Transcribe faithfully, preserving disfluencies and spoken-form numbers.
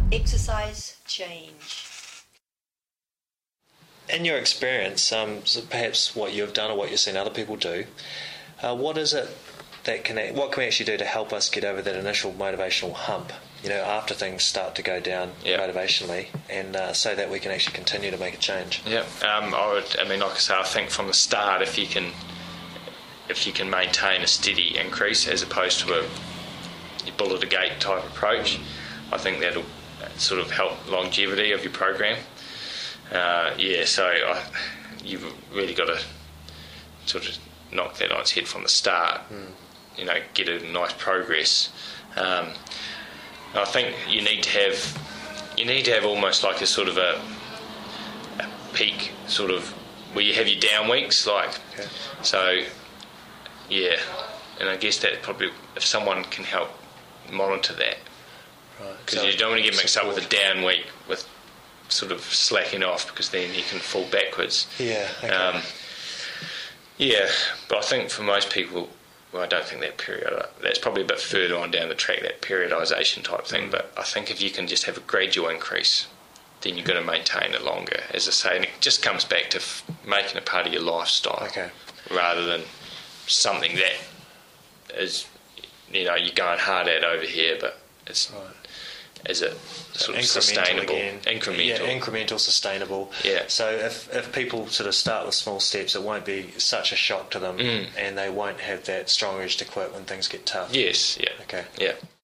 Exercise change. In your experience, um, so perhaps what you've done or what you've seen other people do, uh, what is it that can what can we actually do to help us get over that initial motivational hump? You know, after things start to go down yep. motivationally, and uh, so that we can actually continue to make a change. Yeah, um, I would. I mean, like I say, I think from the start, if you can, if you can maintain a steady increase as opposed to a bull at the gate type approach, mm. I think that'll sort of help longevity of your program. Uh, yeah, so I, you've really got to sort of knock that on its head from the start. Mm. You know, get a nice progress. Um, I think you need to have you need to have almost like a sort of a, a peak sort of where you have your down weeks, like okay. so. Yeah, and I guess that probably if someone can help monitor that, because right. so you don't want to get mixed support. up with a down week with sort of slacking off, because then you can fall backwards. Yeah. Okay. Um, yeah, but I think for most people, well, I don't think that period, that's probably a bit further on down the track, that periodisation type thing, mm. but I think if you can just have a gradual increase, then you're going to maintain it longer, as I say, and it just comes back to f- making it part of your lifestyle, okay. rather than something that is, you know, you're going hard at over here, but it's... Right. Is it sort of sustainable? Again. Incremental. Yeah, incremental, sustainable. Yeah. So if if people sort of start with small steps, it won't be such a shock to them, mm. and they won't have that strong urge to quit when things get tough. Yes, yeah. Okay. Yeah.